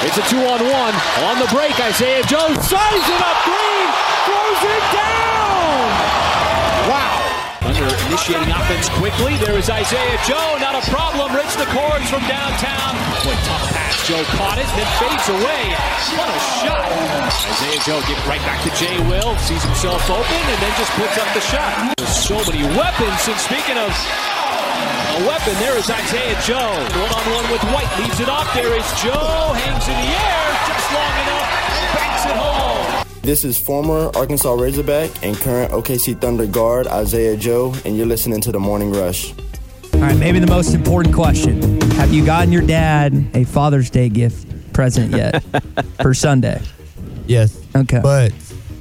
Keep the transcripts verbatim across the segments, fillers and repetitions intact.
It's a two-on-one. On the break, Isaiah Joe sizing up Green, throws it down. Wow. Thunder initiating offense quickly. There is Isaiah Joe, not a problem. Rich the cords from downtown. What tough pass. Joe caught it, then fades away. What a shot. Isaiah Joe getting right back to Jay Will. Sees himself open and then just puts up the shot. There's so many weapons. And speaking of a weapon, there is Isaiah Joe. One-on-one with White. Leaves it off. There is Joe. Hangs in the air just long enough and banks it home. This is former Arkansas Razorback and current O K C Thunder guard Isaiah Joe, and you're listening to The Morning Rush. All right, maybe the most important question. Have you gotten your dad a Father's Day gift present yet for Sunday? Yes. Okay. But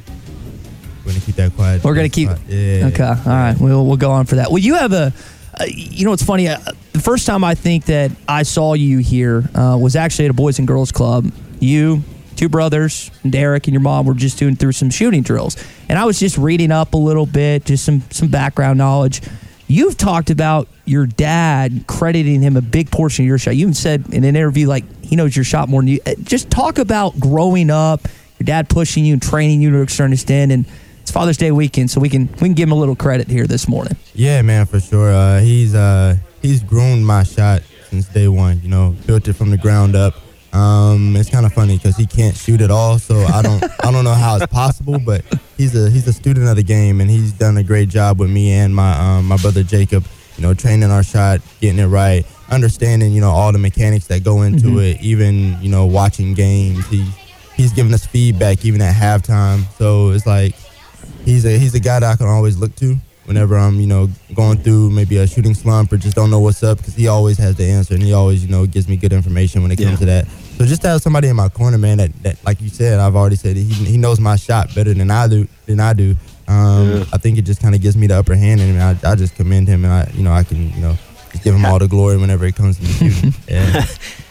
we're going to keep that quiet. We're going to keep yeah. Okay. All right. We'll we'll go on for that. Well, you have a uh, you know, it's funny. Uh, the first time I think that I saw you here uh, was actually at a Boys and Girls Club. You, two brothers, and Derek and your mom were just doing through some shooting drills. And I was just reading up a little bit, just some some background knowledge. You've talked about your dad crediting him a big portion of your shot. You even said in an interview, like, he knows your shot more than you. Just talk about growing up, your dad pushing you and training you to a certain extent. And it's Father's Day weekend, so we can we can give him a little credit here this morning. Yeah, man, for sure. Uh, he's uh, he's groomed my shot since day one. You know, built it from the ground up. Um, it's kind of funny because he can't shoot at all, so I don't I don't know how it's possible. But he's a he's a student of the game, and he's done a great job with me and my um, my brother Jacob. You know, training our shot, getting it right, understanding, you know, all the mechanics that go into mm-hmm. it. Even, you know, watching games, he he's giving us feedback even at halftime. So it's like he's a he's a guy that I can always look to whenever I'm, you know, going through maybe a shooting slump or just don't know what's up, because he always has the answer, and he always, you know, gives me good information when it comes yeah. to that. So just to have somebody in my corner, man, that, that like you said, I've already said, he he knows my shot better than I do. Than I do. Um, yeah. I think it just kind of gives me the upper hand, and I, I just commend him, and I, you know, I can, you know, just give him all the glory whenever it comes to the shooting. Yeah.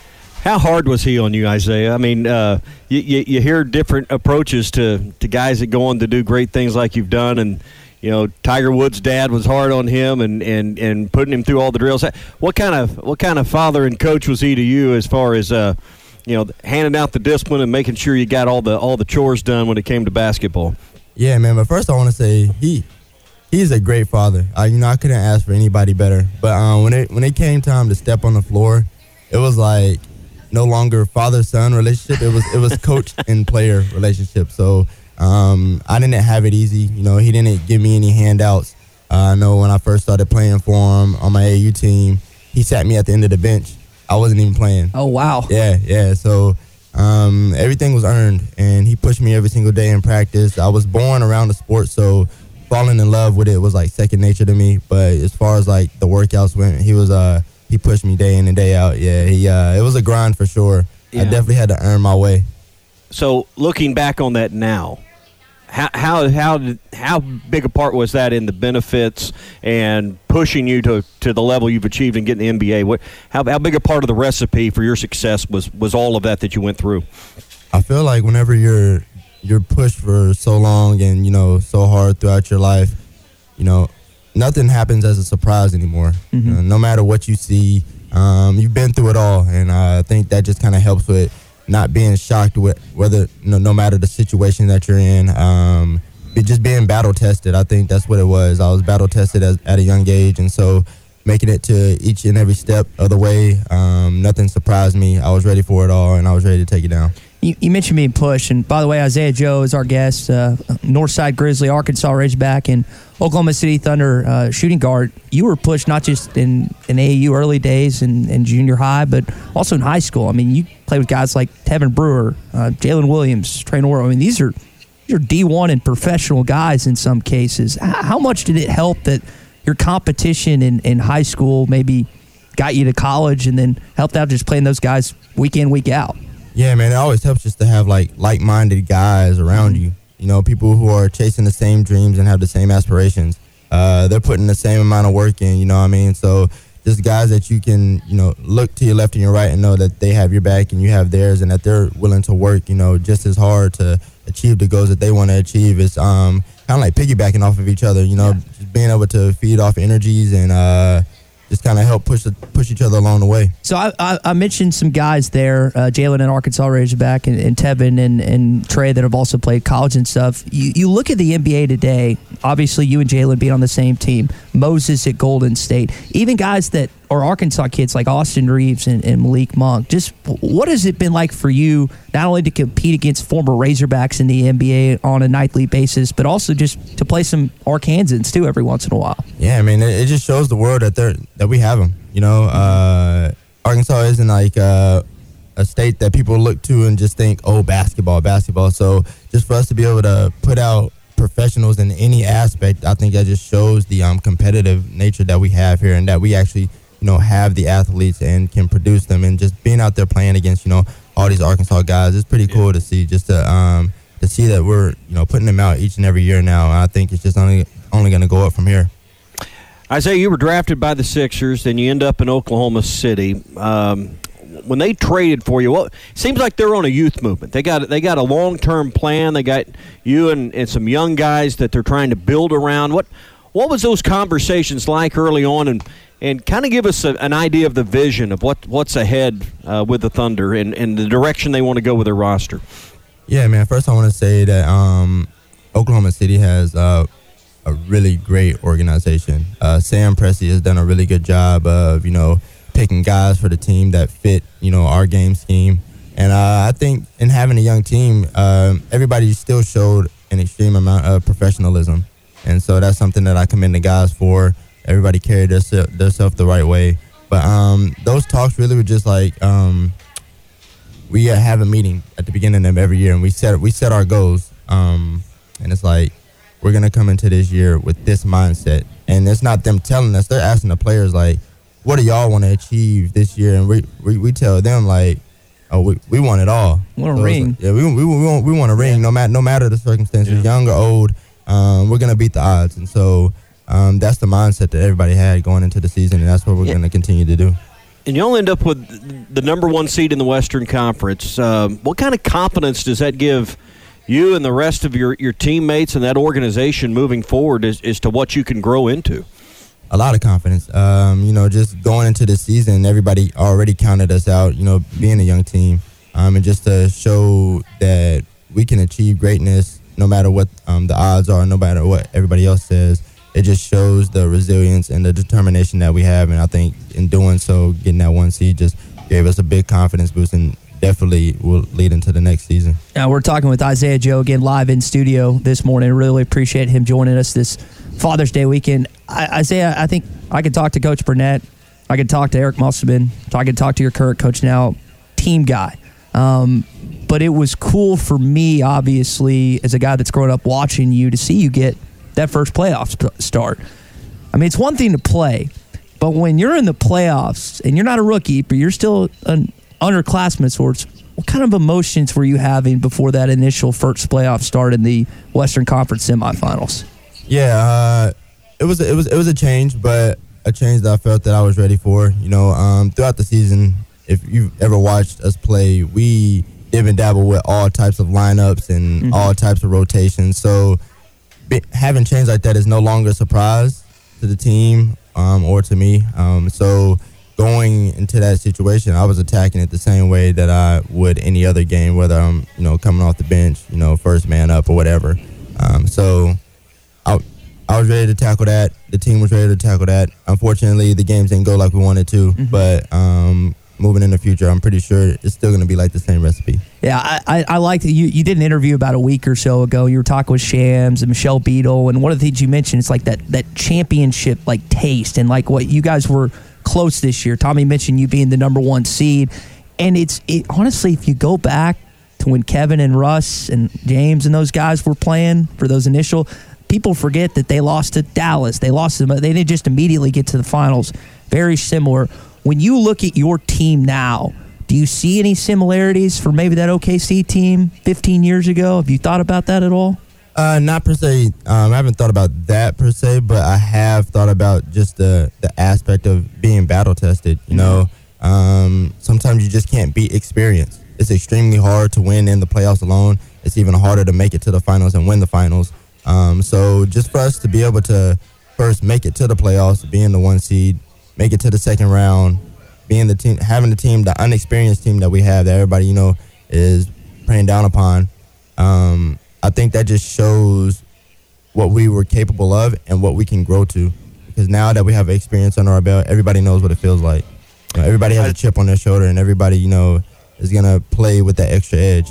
How hard was he on you, Isaiah? I mean, uh, you, you you hear different approaches to, to guys that go on to do great things like you've done, and you know, Tiger Woods' dad was hard on him and, and, and putting him through all the drills. What kind of what kind of father and coach was he to you, as far as uh, you know, handing out the discipline and making sure you got all the all the chores done when it came to basketball? Yeah, man. But first, I want to say he he's a great father. I, you know, I couldn't ask for anybody better. But um, when it when it came time to step on the floor, it was like no longer father-son relationship. It was it was coach and player relationship. So um, I didn't have it easy. You know, he didn't give me any handouts. Uh, I know when I first started playing for him on my A A U team, he sat me at the end of the bench. I wasn't even playing. Oh wow. Yeah, yeah. So. Um, everything was earned, and he pushed me every single day in practice. I was born around the sport, so falling in love with it was like second nature to me. But as far as like the workouts went, he was uh he pushed me day in and day out. Yeah, he uh it was a grind for sure. Yeah. I definitely had to earn my way. So looking back on that now, how how how did, how big a part was that in the benefits and pushing you to, to the level you've achieved and getting the N B A? What how how big a part of the recipe for your success was, was all of that that you went through? I feel like whenever you're you're pushed for so long and, you know, so hard throughout your life, you know, nothing happens as a surprise anymore. Mm-hmm. You know, no matter what you see, um, you've been through it all, and uh, I think that just kind of helps with not being shocked with whether, you know, no matter the situation that you're in, um, just being battle tested. I think that's what it was. I was battle tested as, at a young age, and so making it to each and every step of the way, um, nothing surprised me. I was ready for it all, and I was ready to take it down. You, you mentioned being pushed, and by the way, Isaiah Joe is our guest, uh, Northside Grizzly, Arkansas Razorback, and Oklahoma City Thunder uh, shooting guard. You were pushed not just in, in A A U early days and, and junior high, but also in high school. I mean, you played with guys like Tevin Brewer, uh, Jalen Williams, Trey Norwood. I mean, these are these are D one and professional guys in some cases. How much did it help that your competition in, in high school maybe got you to college and then helped out just playing those guys week in, week out? Yeah, man, it always helps just to have, like, like-minded guys around mm-hmm. you. You know, people who are chasing the same dreams and have the same aspirations. Uh, they're putting the same amount of work in, you know what I mean? So just guys that you can, you know, look to your left and your right and know that they have your back and you have theirs, and that they're willing to work, you know, just as hard to achieve the goals that they want to achieve. It's um, kind of like piggybacking off of each other, you know, yeah. just being able to feed off energies and, uh, just kind of help push the, push each other along the way. So I, I, I mentioned some guys there, uh, Jalen and Arkansas Razorback, and, and Tevin and, and Trey that have also played college and stuff. You, you look at the N B A today, obviously you and Jalen being on the same team, Moses at Golden State, even guys that are Arkansas kids like Austin Reeves and, and Malik Monk. Just what has it been like for you not only to compete against former Razorbacks in the N B A on a nightly basis, but also just to play some Arkansans too every once in a while? Yeah, I mean, it, it just shows the world that they're that we have them. You know, uh, Arkansas isn't like uh, a state that people look to and just think, oh, basketball, basketball. So just for us to be able to put out professionals in any aspect, I think that just shows the um, competitive nature that we have here, and that we actually, you know, have the athletes and can produce them. And just being out there playing against, you know, all these Arkansas guys, it's pretty cool to see. Just to um, to see that we're, you know, putting them out each and every year now. And I think it's just only only going to go up from here. Isaiah, you were drafted by the Sixers, then you end up in Oklahoma City. Um, when they traded for you, well, it seems like they're on a youth movement. They got they got a long-term plan. They got you and, and some young guys that they're trying to build around. What what was those conversations like early on, and and kind of give us a, an idea of the vision of what what's ahead uh, with the Thunder and, and the direction they want to go with their roster? Yeah, man. First, I want to say that um, Oklahoma City has uh, a really great organization. Uh, Sam Presti has done a really good job of, you know, picking guys for the team that fit, you know, our game scheme. And uh, I think in having a young team, uh, everybody still showed an extreme amount of professionalism. And so that's something that I commend the guys for. Everybody carried themselves the right way. But um, those talks really were just like, um, we have a meeting at the beginning of every year, and we set we set our goals. Um, and it's like, we're going to come into this year with this mindset. And it's not them telling us. They're asking the players, like, what do y'all want to achieve this year? And we we, we tell them, like, oh, we, we want it all. Want a so ring. Like, yeah, we, we, we, want, we want a ring, yeah. no, matter, no matter the circumstances, yeah. young or old. Um, we're going to beat the odds. And so um, that's the mindset that everybody had going into the season, and that's what we're yeah. going to continue to do. And you'll end up with the number one seed in the Western Conference. Um, what kind of confidence does that give you and the rest of your, your teammates and that organization moving forward as, as to what you can grow into? A lot of confidence. Um, you know, just going into the season, everybody already counted us out, you know, being a young team. Um, and just to show that we can achieve greatness no matter what um, the odds are, no matter what everybody else says. It just shows the resilience and the determination that we have. And I think in doing so, getting that one seed just gave us a big confidence boost, and definitely will lead into the next season. Now, we're talking with Isaiah Joe again live in studio this morning. Really appreciate him joining us this Father's Day weekend. I, Isaiah, I think I could talk to Coach Burnett. I could talk to Eric Musselman. I could talk to your current coach now, team guy. Um, but it was cool for me, obviously, as a guy that's grown up watching you, to see you get that first playoff start. I mean, it's one thing to play, but when you're in the playoffs and you're not a rookie, but you're still an underclassmen of sorts, what kind of emotions were you having before that initial first playoff start in the Western Conference semifinals? Yeah, uh, it was it was it was a change, but a change that I felt that I was ready for. You know, um, throughout the season, if you've ever watched us play, we dib and dabble with all types of lineups and mm-hmm. all types of rotations. So be, having change like that is no longer a surprise to the team um, or to me. Um, so going into that situation, I was attacking it the same way that I would any other game, whether I'm, you know, coming off the bench, you know, first man up or whatever. Um, so I, I was ready to tackle that. The team was ready to tackle that. Unfortunately, the games didn't go like we wanted to, mm-hmm. but um, moving in the future, I'm pretty sure it's still going to be like the same recipe. Yeah, I, I, I like that you, you did an interview about a week or so ago. You were talking with Shams and Michelle Beadle, and one of the things you mentioned is like that, that championship like taste and like what you guys were close this year. Tommy mentioned you being the number one seed, and it's it, honestly, if you go back to when Kevin and Russ and James and those guys were playing for those initial, people forget that they lost to Dallas. They lost them. They didn't just immediately get to the finals. Very similar. When you look at your team now, do you see any similarities for maybe that O K C team fifteen years ago? Have you thought about that at all? Uh, not per se. Um, I haven't thought about that per se, but I have thought about just the, the aspect of being battle tested. You know, um, sometimes you just can't beat experience. It's extremely hard to win in the playoffs alone. It's even harder to make it to the finals and win the finals. Um, so just for us to be able to first make it to the playoffs, being the one seed, make it to the second round, being the team, having the team, the unexperienced team that we have, that everybody you know is preying down upon. Um, I think that just shows what we were capable of and what we can grow to. Because now that we have experience under our belt, everybody knows what it feels like. You know, everybody has a chip on their shoulder, and everybody, you know, is going to play with that extra edge.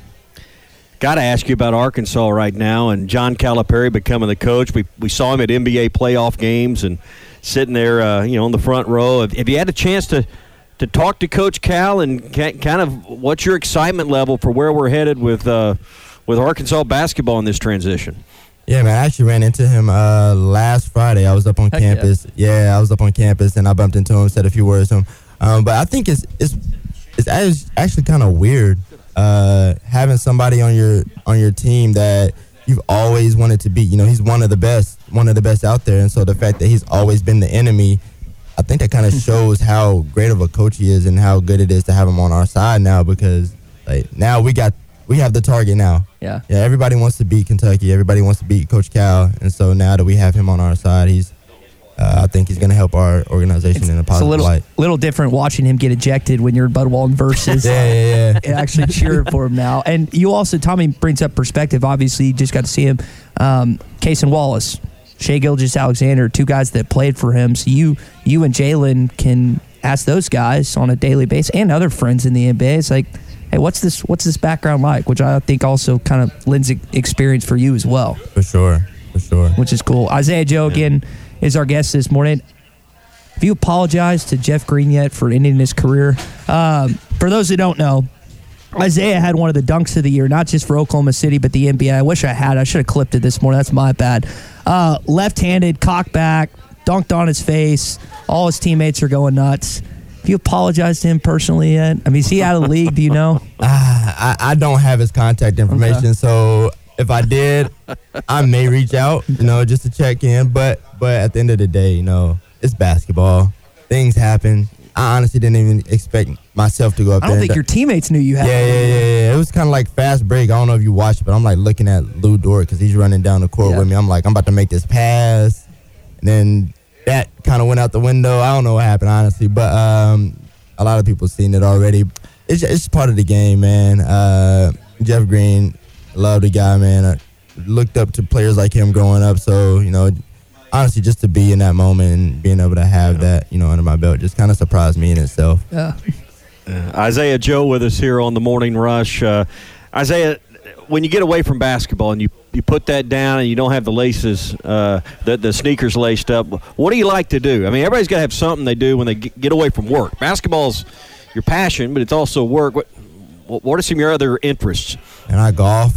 Got to ask you about Arkansas right now and John Calipari becoming the coach. We we saw him at N B A playoff games and sitting there, uh, you know, on the front row. Have, have you had a chance to, to talk to Coach Cal and kind of what's your excitement level for where we're headed with uh, with Arkansas basketball in this transition? Yeah, man, I actually ran into him uh, last Friday. I was up on Heck campus. Yeah. yeah, I was up on campus, and I bumped into him, said a few words to him. Um, but I think it's it's it's actually kind of weird uh, having somebody on your on your team that you've always wanted to beat. You know, he's one of the best, one of the best out there, and so the fact that he's always been the enemy, I think that kind of shows how great of a coach he is and how good it is to have him on our side now, because like now we got we have the target now. Yeah. Yeah, everybody wants to beat Kentucky. Everybody wants to beat Coach Cal. And so now that we have him on our side, he's, uh, I think he's going to help our organization It's, in a it's a positive little, light. little different watching him get ejected when you're in Bud Walton versus Yeah, yeah, yeah. actually cheering for him now. And you also, Tommy brings up perspective. Obviously, you just got to see him. Um, Cason Wallace, Shai Gilgeous-Alexander, two guys that played for him. So you you and Jalen can ask those guys on a daily basis and other friends in the N B A. It's like, hey, what's this What's this background like? Which I think also kind of lends experience for you as well. For sure, for sure. Which is cool. Isaiah Joe, again, is our guest this morning. Have you apologized to Jeff Green yet for ending his career? Um, for those who don't know, Isaiah had one of the dunks of the year, not just for Oklahoma City, but the N B A. I wish I had. I should have clipped it this morning. That's my bad. Uh, left-handed, cock back, dunked on his face. All his teammates are going nuts. Have you apologized to him personally yet? I mean, is he out of the league? Do you know? Uh, I, I don't have his contact information, Okay. so if I did, I may reach out, you know, just to check in. But but at the end of the day, you know, it's basketball. Things happen. I honestly didn't even expect myself to go up I there. don't think your teammates knew you had. Yeah, yeah, yeah, yeah. It was kind of like fast break. I don't know if you watched it, but I'm like looking at Lou Dort because he's running down the court Yeah. with me. I'm like, I'm about to make this pass. And then that kind of went out the window. I don't know what happened, honestly. But um, a lot of people seen it already. It's, it's part of the game, man. Uh, Jeff Green, love the guy, man. I looked up to players like him growing up. So, you know, honestly, just to be in that moment and being able to have that, you know, under my belt just kind of surprised me in itself. Yeah. Uh, Isaiah Joe with us here on the Morning Rush. Uh, Isaiah, when you get away from basketball and you, you put that down and you don't have the laces, uh, the, the sneakers laced up, what do you like to do? I mean, everybody's got to have something they do when they get, get away from work. Basketball's your passion, but it's also work. What, what are some of your other interests? And I golf.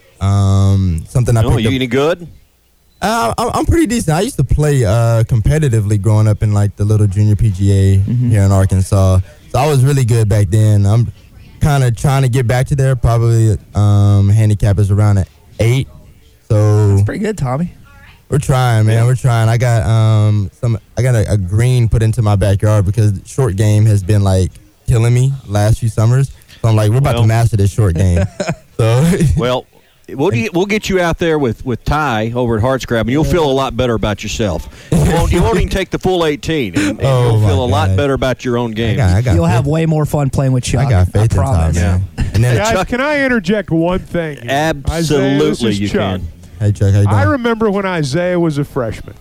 Um, something I Oh, picked you up. any good? Uh, I'm I'm pretty decent. I used to play uh, competitively growing up in like the little junior P G A Mm-hmm. here in Arkansas. So I was really good back then. I'm kind of trying to get back to there. Probably um, handicap is around an eight. So Pretty good, Tommy. we're trying, man. Yeah. We're trying. I got um some. I got a, a green put into my backyard because short game has been like killing me last few summers. So I'm like, we're about Well. to master this short game. So Well, we'll get, we'll get you out there with, with Ty over at Hardscrab, and you'll feel a lot better about yourself. You won't, you won't even take the full eighteen, and, and Oh, you'll my feel a lot God. better about your own I game. got, I got You'll faith. have way more fun playing with Chuck. I got faith in Ty, promise. man. And then Guys, Chuck, can I interject one thing? here? Absolutely, Isaiah, this is you Chuck. can. hey Chuck, how you doing? I remember when Isaiah was a freshman,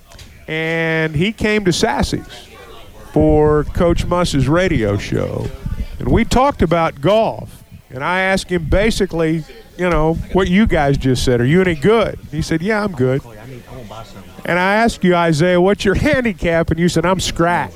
and he came to Sassy's for Coach Muss's radio show, and we talked about golf. And I asked him basically, you know, what you guys just said. Are you any good? He said, yeah, I'm good. And I asked you, Isaiah, what's your handicap? And you said, I'm scratch.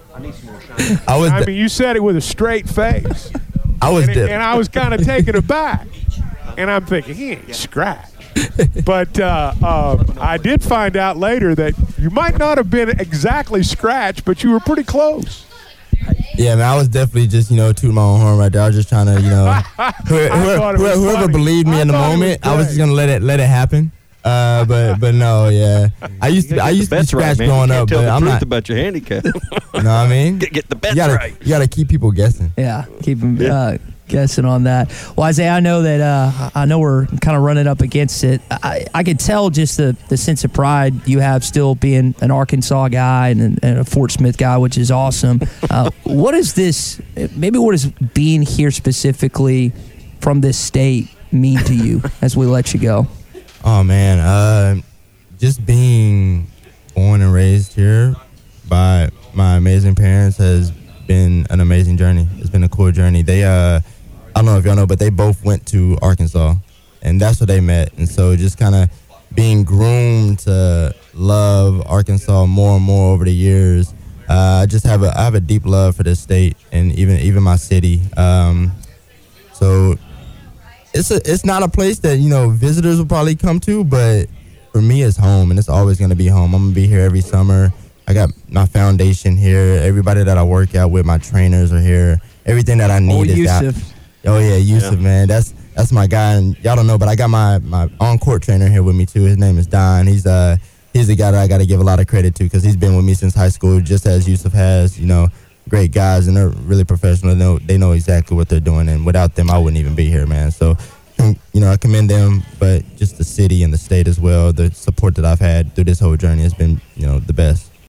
I was, I de- mean, you said it with a straight face. I was, And, de- and I was kind of taken aback. And I'm thinking, he ain't scratch. But uh, uh, I did find out later that you might not have been exactly scratch, but you were pretty close. yeah, man. I was definitely just, you know, tooting my own horn right there. I was just trying to, you know, whoever, thought it was whoever, whoever funny. believed me I in the thought it was moment, I was just great. gonna let it, let it happen. Uh, but, but no, yeah. I used You to, gotta I get the used to be bets right, scratched man. growing you can't up, tell but the I'm truth not. about your handicap. You know what I mean? get, get the bets You gotta, right. you gotta keep people guessing. Yeah, keep him. Yeah. Uh, guessing on that. Well, Isaiah, I know that uh, I know we're kind of running up against it. I, I could tell just the, the sense of pride you have still being an Arkansas guy and, and a Fort Smith guy, which is awesome. Uh, what is this, maybe what does being here specifically from this state mean to you as we let you go? Oh, man, uh, just being born and raised here by my amazing parents has been an amazing journey. It's been a cool journey. They, uh, I don't know if y'all know, but they both went to Arkansas, and that's where they met. And so just kind of being groomed to love Arkansas more and more over the years. Uh, I just have a I have a deep love for this state and even even my city. Um, so it's a it's not a place that, you know, visitors will probably come to, but for me it's home, and it's always going to be home. I'm going to be here every summer. I got my foundation here. Everybody that I work out with, my trainers are here. Everything that I need Oh, is Yusuf. out. Oh, yeah, Yusuf, yeah. man. That's that's my guy. And y'all don't know, but I got my, my on-court trainer here with me, too. His name is Don. He's uh he's the guy that I got to give a lot of credit to because he's been with me since high school, just as Yusuf has. You know, great guys, and they're really professional. They know, they know exactly what they're doing, and without them, I wouldn't even be here, man. So, you know, I commend them, but just the city and the state as well, the support that I've had through this whole journey has been, you know, the best.